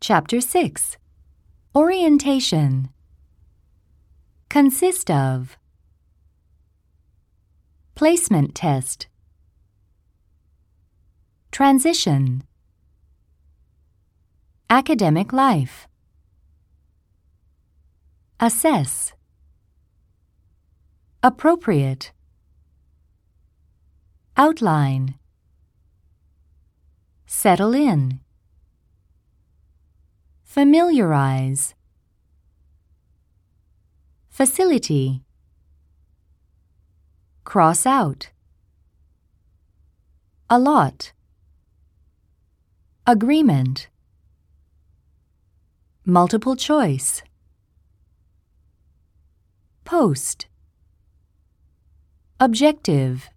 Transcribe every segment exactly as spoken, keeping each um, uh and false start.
Chapter six. Orientation. Consist of. Placement test. Transition. Academic life. Assess. Appropriate. Outline. Settle in. Familiarize. Facility. Cross out. Allot. Agreement. Multiple choice. Post. Objective.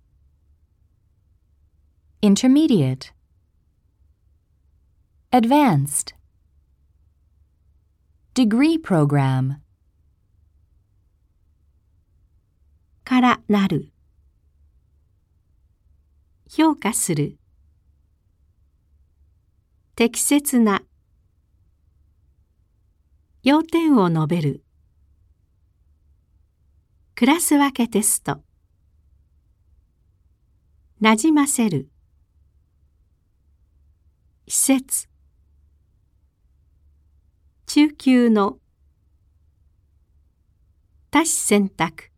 Intermediate. Advanced. Degree program. からなる。評価する。適切な。要点を述べる。クラス分けテスト。なじませる。施設。中級の。多子選択。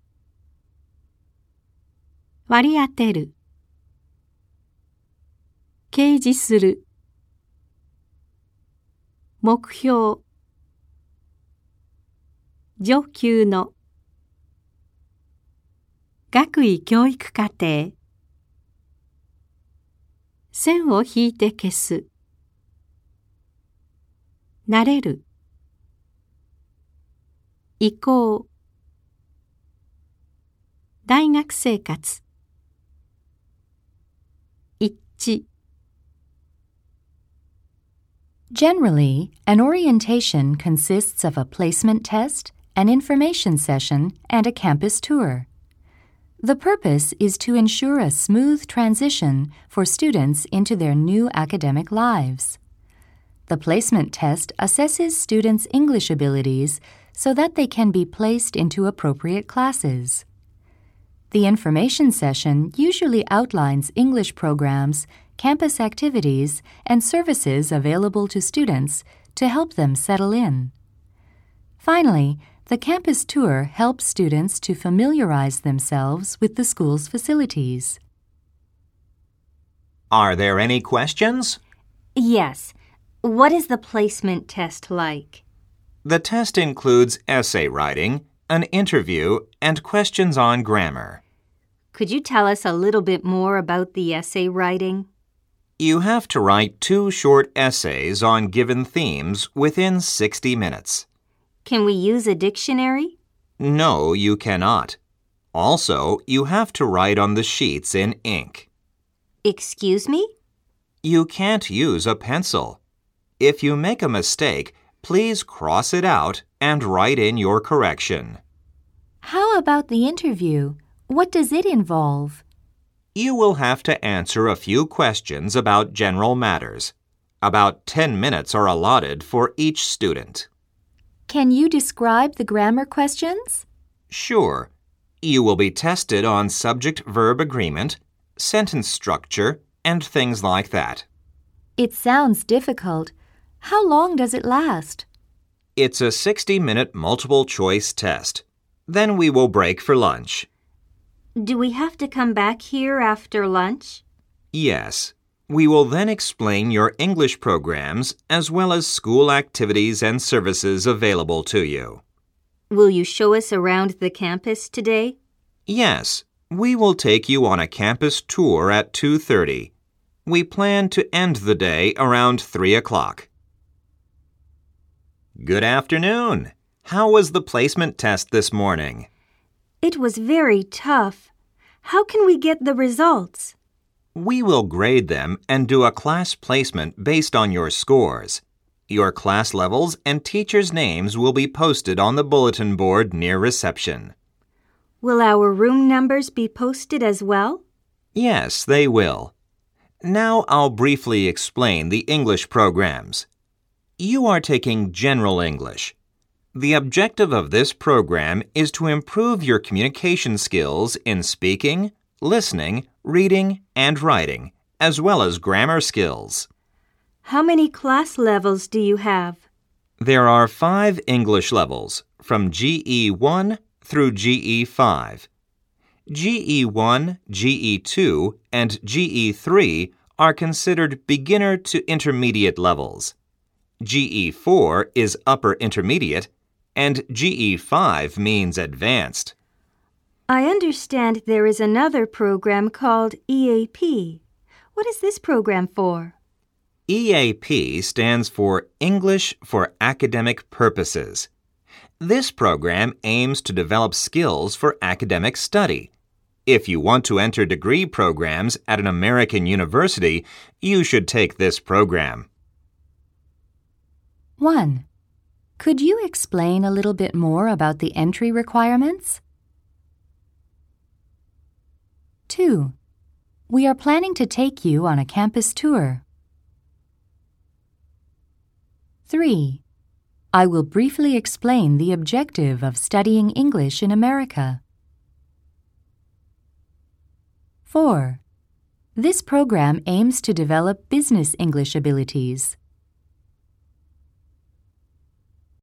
割り当てる。掲示する。目標。上級の。学位教育課程。線を引いて消す。慣れる。移行。大学生活。一致。 Generally, an orientation consists of a placement test, an information session, and a campus tour. The purpose is to ensure a smooth transition for students into their new academic lives. The placement test assesses students' English abilities so that they can be placed into appropriate classes. The information session usually outlines English programs, campus activities, and services available to students to help them settle in. Finally, the campus tour helps students to familiarize themselves with the school's facilities. Are there any questions? Yes. What is the placement test like? The test includes essay writing, an interview, and questions on grammar. Could you tell us a little bit more about the essay writing? You have to write two short essays on given themes within sixty minutes. Can we use a dictionary? No, you cannot. Also, you have to write on the sheets in ink. Excuse me? You can't use a pencil. If you make a mistake, please cross it out and write in your correction. How about the interview? What does it involve? You will have to answer a few questions about general matters. About ten minutes are allotted for each student. Can you describe the grammar questions? Sure. You will be tested on subject-verb agreement, sentence structure, and things like that. It sounds difficult. How long does it last? It's a sixty-minute multiple-choice test. Then we will break for lunch. Do we have to come back here after lunch? Yes. We will then explain your English programs as well as school activities and services available to you. Will you show us around the campus today? Yes. We will take you on a campus tour at two thirty. We plan to end the day around three o'clock. Good afternoon. How was the placement test this morning? It was very tough. How can we get the results? We will grade them and do a class placement based on your scores. Your class levels and teachers' names will be posted on the bulletin board near reception. Will our room numbers be posted as well? Yes, they will. Now I'll briefly explain the English programs. You are taking General English. The objective of this program is to improve your communication skills in speaking, listening, reading, and writing, as well as grammar skills. How many class levels do you have? There are five English levels, from G E one through G E five. G E one, G E two, and G E three are considered beginner to intermediate levels. G E four is upper intermediate, and G E five means advanced. I understand there is another program called E A P. What is this program for? E A P stands for English for Academic Purposes. This program aims to develop skills for academic study. If you want to enter degree programs at an American university, you should take this program. one. Could you explain a little bit more about the entry requirements? two. We are planning to take you on a campus tour. three. I will briefly explain the objective of studying English in America. four. This program aims to develop business English abilities.